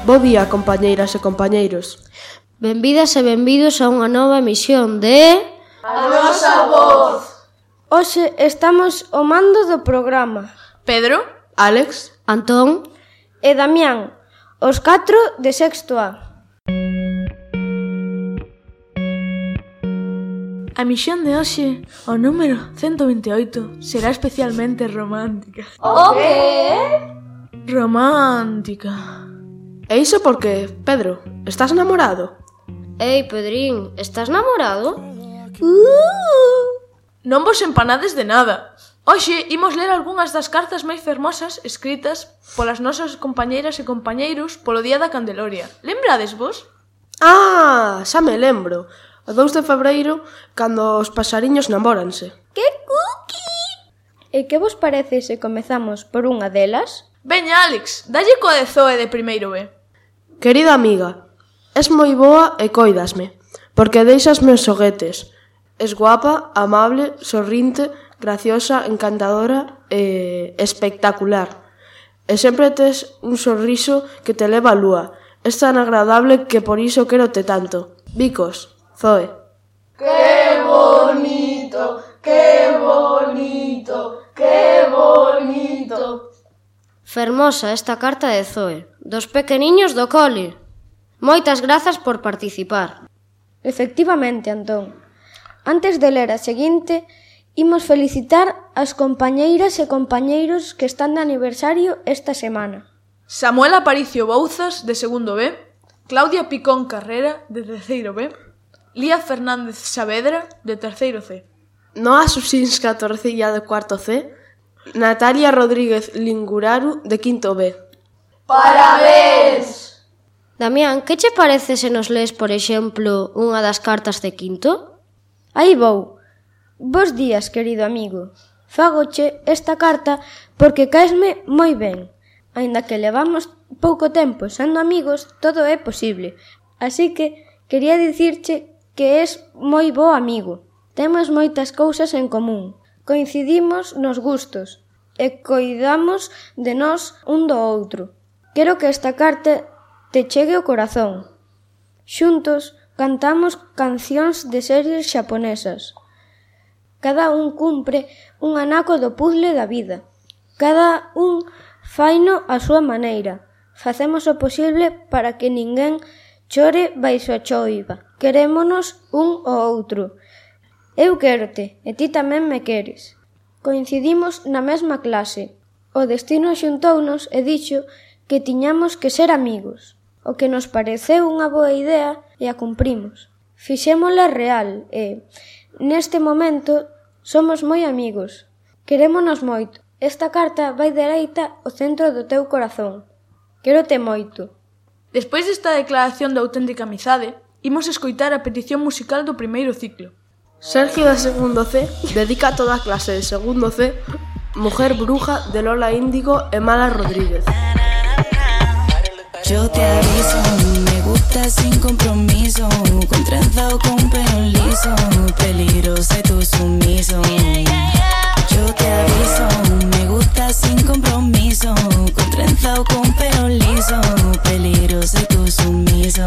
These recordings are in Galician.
Bo día, compañeiras e compañeiros. Benvidas e benvidos a unha nova emisión de... A nosa voz. Hoxe estamos ao mando do programa. Pedro, Alex, Antón e Damián, os 4 de sexto A. a misión de hoxe, o número 128, será especialmente romántica. O que? Romántica. E iso porque, Pedro, estás namorado? Ei, Pedrín, estás namorado? Non vos empanades de nada. Hoxe imos ler algunhas das cartas máis fermosas escritas polas nosas compañeiras e compañeiros polo Día da Candeloria. Lembrades vos? Ah, xa me lembro. O 2 de febreiro, cando os pasariños namóranse. Que cookie! E que vos parece se comezamos por unha delas? Veña, Alex, dalle coa de Zoe de primeiro B. Querida amiga, es moi boa e coidasme, porque deixasme os xoguetes. Es guapa, amable, sorrinte, graciosa, encantadora e espectacular. E sempre tes un sorriso que te leva a lúa. Es tan agradable que por iso quérote tanto. Bicos, Zoe. ¡Qué bonito! ¡Qué bonito! ¡Qué bonito! Fermosa esta carta de Zoe, dos pequeniños do cole. Moitas grazas por participar. Efectivamente, Antón. Antes de ler a seguinte, imos felicitar as compañeiras e compañeiros que están de aniversario esta semana. Samuel Aparicio Bouzas, de segundo B. Claudia Picón Carrera, de terceiro B. Lía Fernández Saavedra, de terceiro C. Noa Susinska Torcilla, de cuarto C. Natalia Rodríguez Linguraru, de quinto B. ¡Parabéns! Damián, que che parece se nos lees, por exemplo, unha das cartas de quinto? Aí vou. Bos días, querido amigo. Fágoche esta carta porque caesme moi ben. Aínda que levamos pouco tempo sendo amigos, todo é posible. Así que quería dicirche que és moi bo amigo. Temos moitas cousas en común. Coincidimos nos gustos e coidamos de nós un do outro. Quero que esta carta te chegue ao corazón. Xuntos cantamos cancións de series xaponesas. Cada un cumpre un anaco do puzzle da vida. Cada un faino a súa maneira. Facemos o posible para que ninguén chore baixo a choiva. Querémonos un ao outro. Eu quérote, e ti tamén me queres. Coincidimos na mesma clase. O destino xuntounos e dixo que tiñamos que ser amigos. O que nos pareceu unha boa idea e a cumprimos. Fixémola real e, neste momento, somos moi amigos. Querémonos moito. Esta carta vai dereita ao centro do teu corazón. Quérote moito. Despois desta declaración de auténtica amizade, imos escoitar a petición musical do primeiro ciclo. Sergio, de segundo C, dedica a toda a clase de segundo C Mujer Bruja, de Lola Índigo e Mala Rodríguez. Yo te aviso, me gusta sin compromiso, con trenza o con pelo liso, peligroso y tú sumiso. Yo te aviso, me gusta sin compromiso, con trenza o con pelo liso, peligroso y tú sumiso.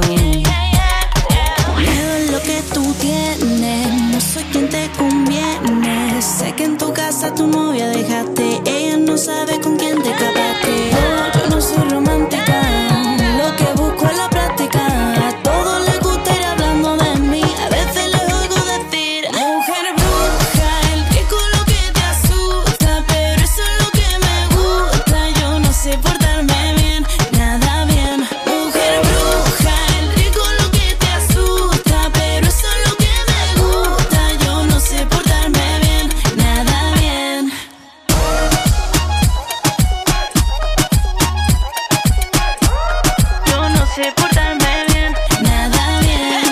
Miedo es lo que tú tienes, no soy quien te conviene. Sé que en tu casa tu novia dejaste, ella no sabe con quién te escapaste. Yo no soy romántica, lo que busco es la práctica. A todos les gusta ir hablando de mí, a veces les oigo decir mujer bruja, el rico lo que te asusta, pero eso es lo que me gusta. Yo no sé portarme bien, nada bien. Mujer bruja, el rico lo que te asusta, pero eso es lo que me gusta. Yo no sé portarme bien, nada bien. Yo no sé portarme bien, nada bien.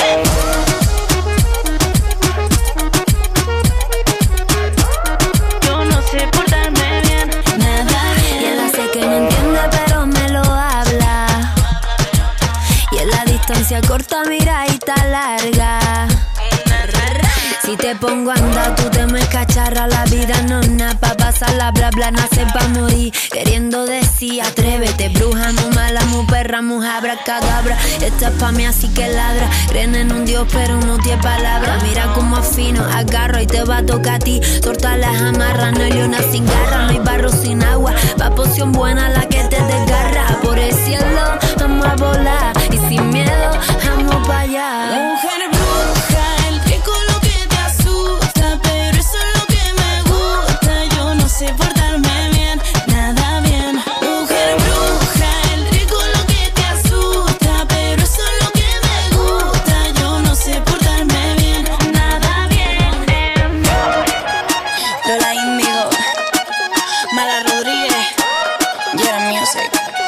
Yo no sé portarme bien, nada bien. Y él hace que no entiende pero me lo habla. Y en la distancia corta mira y está larga. Si te pongo a andar, tú te me cacharra. La vida no es nada pa' pasarla, bla bla, nace pa' morir. Queriendo decir, atrévete, bruja, muy mala, muy perra, muy abracadabra. Esta es pa' mí, así que ladra. Creen en un Dios, pero no tiene palabra. Mira cómo afino, agarro y te va a tocar a ti. Torta las amarra, no hay leona sin garra, no hay barro sin agua. Va poción buena la que te desgarra. Por el cielo, vamos a volar. Y sin miedo, vamos pa' allá. La mujer bruja, el rico lo que te asusta, pero eso es lo que me gusta. Yo no sé portarme bien, nada bien. Mujer bruja, el rico lo que te asusta, pero eso es lo que me gusta. Yo no sé portarme bien, nada bien. Lola Índigo, Mala Rodríguez, Yera Music.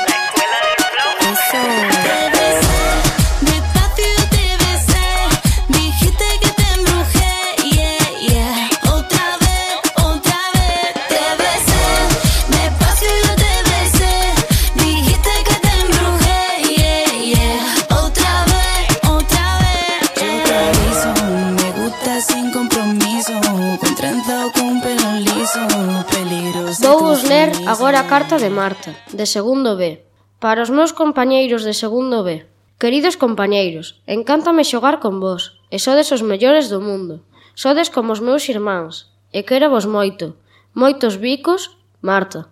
Vouvos ler agora a carta de Marta, de segundo B. Para os meus compañeiros de segundo B. Queridos compañeiros, encántame xogar con vos, e sodes os mellores do mundo. Sodes como os meus irmáns, e quero vos moito. Moitos bicos, Marta.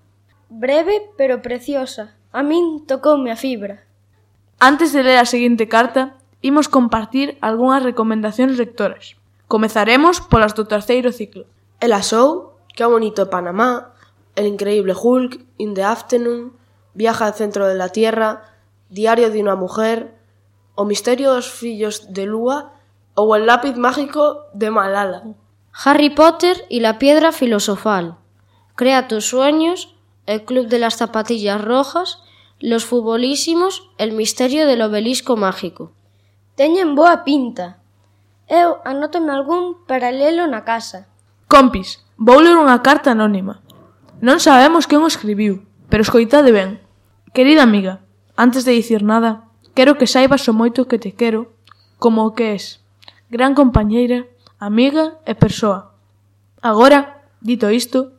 Breve pero preciosa. A min tocoume a fibra. Antes de ler a seguinte carta, imos compartir algunhas recomendacións lectoras. Comezaremos polas do terceiro ciclo. El Show, Qué bonito Panamá, El increíble Hulk, In the Afternoon, Viaja al centro de la Tierra, Diario de una mujer, O misterio dos fillos de Lua ou El lápiz mágico de Malala. Harry Potter y la piedra filosofal. Crea tus sueños, El club de las zapatillas rojas, Los futbolísimos, El misterio del obelisco mágico. Teñen boa pinta. Eu anótome algún paralelo na casa. Compis, vou ler unha carta anónima. Non sabemos quen o escribiu, pero escoitade ben. Querida amiga, antes de dicir nada, quero que saibas o moito que te quero, como o que es. Gran compañeira, amiga e persoa. Agora, dito isto,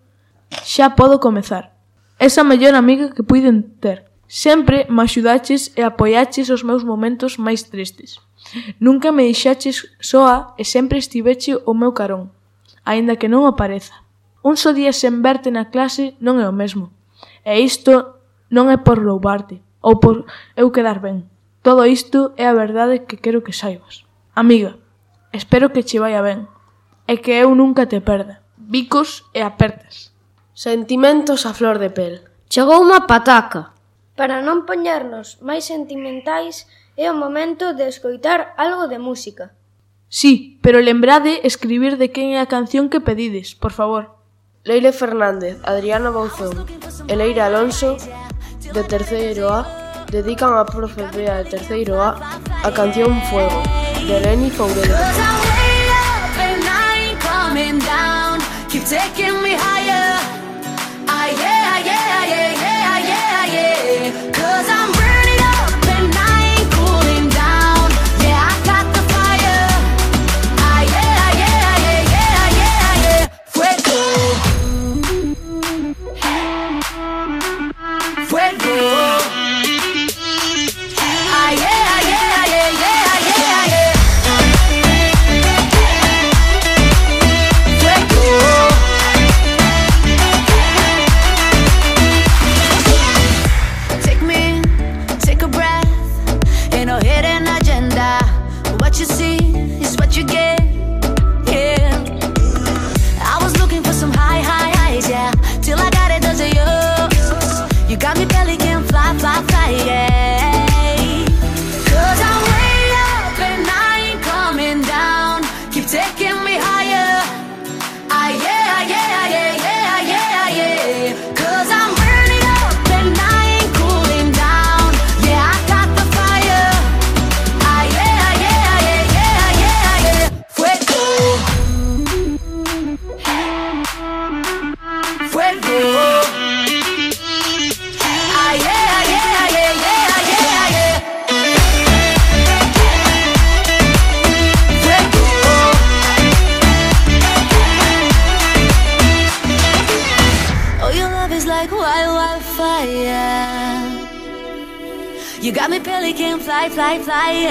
xa podo comezar. Esa mellor amiga que puiden ter. Sempre me axudaches e apoiaches os meus momentos máis tristes. Nunca me deixaches soa e sempre estiveche o meu carón, aínda que non o pareza. Un só día sen verte na clase non é o mesmo. E isto non é por loubarte, ou por eu quedar ben. Todo isto é a verdade que quero que saibas. Amiga, espero que che vaya ben, e que eu nunca te perda. Bicos e apertas. Sentimentos a flor de pel. Chegou unha pataca. Para non poñernos máis sentimentais, é o momento de escoitar algo de música. Sí, pero lembrade escribir de quen é a canción que pedides, por favor. Leire Fernández, Adriana Bouzón e Leire Alonso, de terceiro A, dedican a profe Bea de terceiro A a canción Fuego, de Lenny Foureira. You got me pelican fly, fly, flying.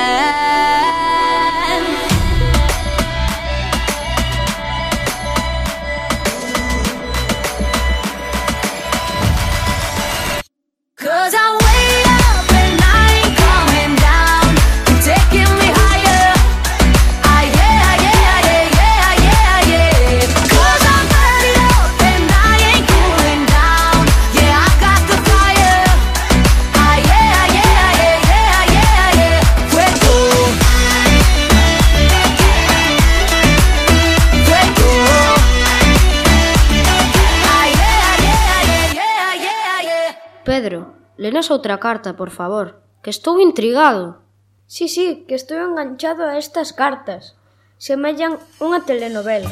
Cause I'm way up and I ain't coming down. You're taking me higher. Ah, yeah, yeah, yeah, yeah, yeah, yeah. Cause I'm burning up and I ain't cooling down. Yeah, I got the fire. Ah, yeah, yeah, yeah, yeah, yeah, yeah. Fuego. Fuego. Ah, yeah, yeah, yeah, yeah, yeah. Pedro, lenos outra carta, por favor, que estou intrigado. Sí, que estou enganchado a estas cartas. Semellan unha telenovela.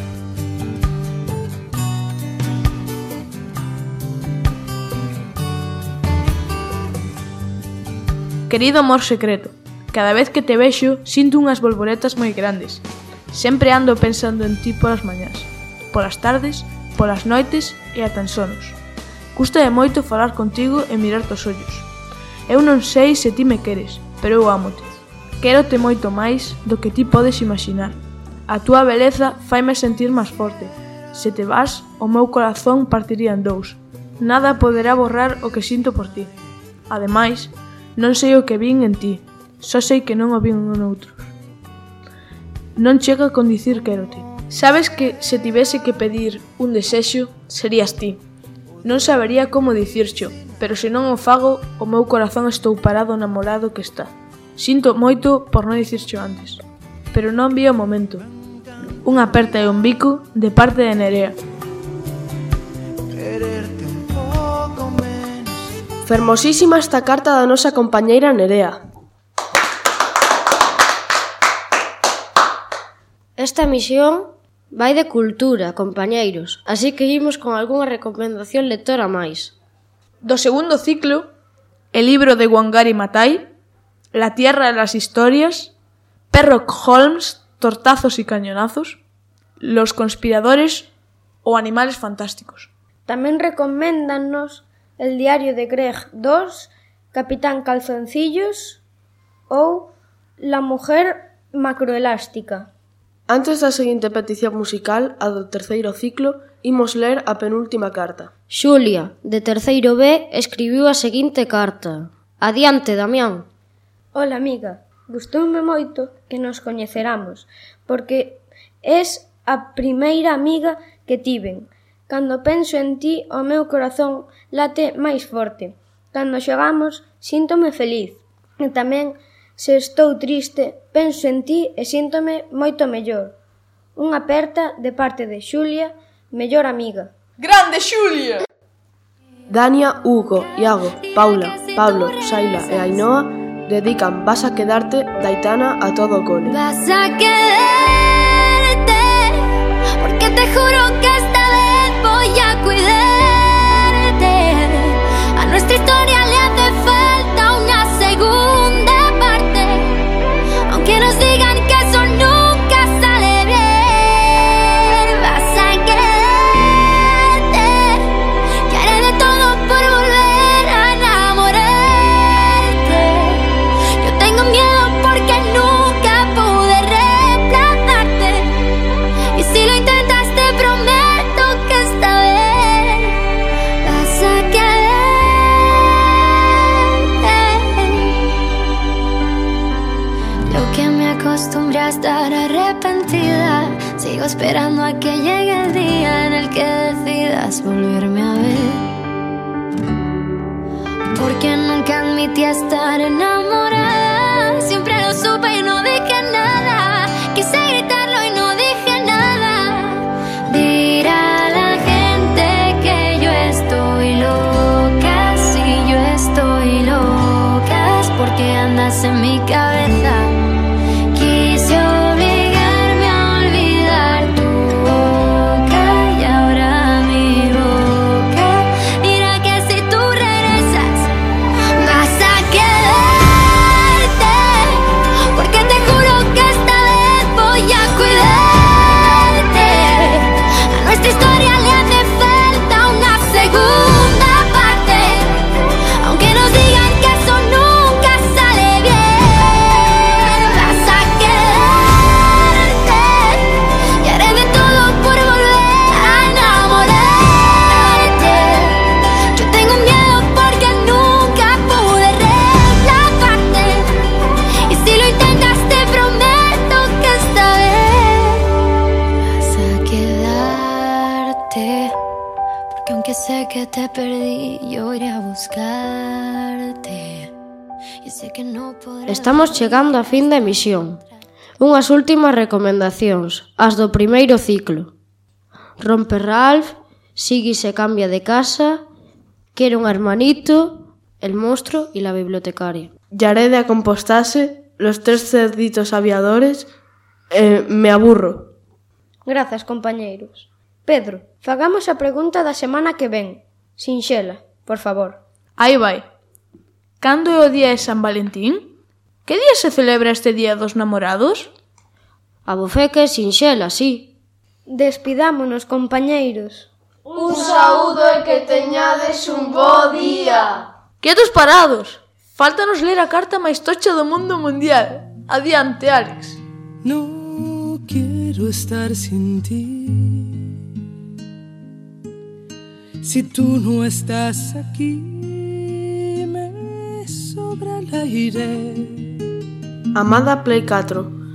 Querido amor secreto, cada vez que te vexo sinto unhas bolboretas moi grandes. Sempre ando pensando en ti polas mañás, polas tardes, polas noites e ata en sonos. Cústame moito falar contigo e mirar-te os ollos. Eu non sei se ti me queres, pero eu ámote. Quérote moito máis do que ti podes imaginar. A túa beleza faime sentir máis forte. Se te vas, o meu corazón partiría en dous. Nada poderá borrar o que sinto por ti. Ademais, non sei o que vin en ti, só sei que non o vin en outros. Non chega con dicir quérote. Sabes que se tivese que pedir un desexo, serías ti. Non sabería como dicirxo, pero se non o fago, o meu corazón estou parado namorado que está. Sinto moito por non dicirxo antes, pero non vi o momento. Unha aperta e un bico de parte de Nerea. Fermosísima esta carta da nosa compañeira Nerea. Esta misión vai de cultura, compañeiros, así que imos con algunha recomendación lectora máis. Do segundo ciclo, el libro de Wangari Maathai, La tierra de las historias, Sherlock Holmes, tortazos y cañonazos, Los conspiradores ou Animales fantásticos. Tamén recoméndanos El diario de Greg 2, Capitán Calzoncillos ou La mujer macroelástica. Antes da seguinte petición musical, a do terceiro ciclo, imos ler a penúltima carta. Xulia, de terceiro B, escribiu a seguinte carta. Adiante, Damián. Hola, amiga. Gustoume moito que nos coñeceramos, porque és a primeira amiga que tiven. Cando penso en ti, o meu corazón late máis forte. Cando xogamos, síntome feliz. E tamén, se estou triste, penso en ti e síntome moito mellor. Unha aperta de parte de Xulia, mellor amiga. Grande Xulia! Dania, Hugo, Iago, Paula, Pablo, Saila e Ainhoa dedican Vas a quedarte, Daitana, a todo o cole. Vas a quedarte, porque te juro que esta vez voy a cuidarte. A nuestra historia le hace falta una segunda parte, aunque nos digan que eso nunca sale bien. Vas a quedarte, y haré de todo por volver a enamorarte. Yo tengo miedo porque nunca pude reemplazarte, y si lo intentas te prometo que esta vez vas a quedarte. Lo que me acostumbré a estar arrepentida, sigo esperando a que llegue el día en el que decidas volverme a ver. Porque nunca admití estar enamorada, siempre lo supe y no dije nada. Quise gritarlo y no dije nada. Dirá la gente que yo estoy loca, si yo estoy loca es porque andas en mi cabeza. Quise obligarme a olvidar tu boca y ahora mi boca dirá que si tú regresas vas a quedarte. que te perdí, yo iré a buscarte. Y sé que no podrás... Estamos chegando a fin da emisión. Unhas últimas recomendacións, as do primeiro ciclo. Rompe Ralph, Siggy se cambia de casa, Quiere un hermanito, El monstruo y la bibliotecaria. Yared a compostase, Los 3 cerditos aviadores, Me aburro. Grazas, compañeiros. Pedro, fagamos a pregunta da semana que ven. Sinxela, por favor. Aí vai. Cando é o día de San Valentín? Que día se celebra este día dos namorados? A bofeca é sinxela, sí. Despidámonos, compañeiros. Un saúdo e que teñades un bo día. Quietos parados. Fáltanos ler a carta máis tocha do mundo mundial. Adiante, Alex. No quiero estar sin ti. Si tú no estás aquí, me sobra el aire. Amada Play 4.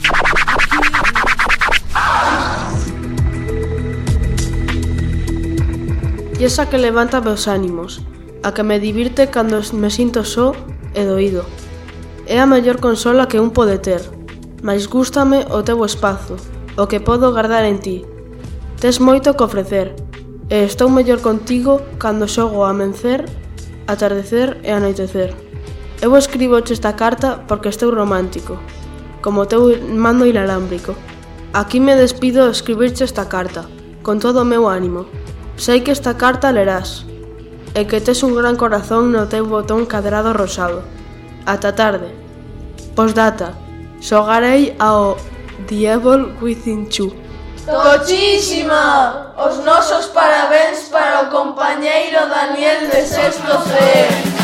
E esa que levanta meus ánimos, a que me divirte cando me sinto só e doído. É a mellor consola que un pode ter, mais gústame o teu espazo, o que podo guardar en ti. Tes moito que ofrecer, e estou mellor contigo cando xogo a amencer, atardecer e anoitecer. Eu escriboche esta carta porque estou romántico, como teu mando inalámbrico. Aquí me despido de escribirche esta carta, con todo o meu ánimo. Sei que esta carta lerás, e que tes un gran corazón no teu botón cadrado rosado. Ata tarde. Postdata. Xogarei ao The Evil Within 2. Tochísima! Os nosos parabéns para o compañeiro Daniel de sexto C.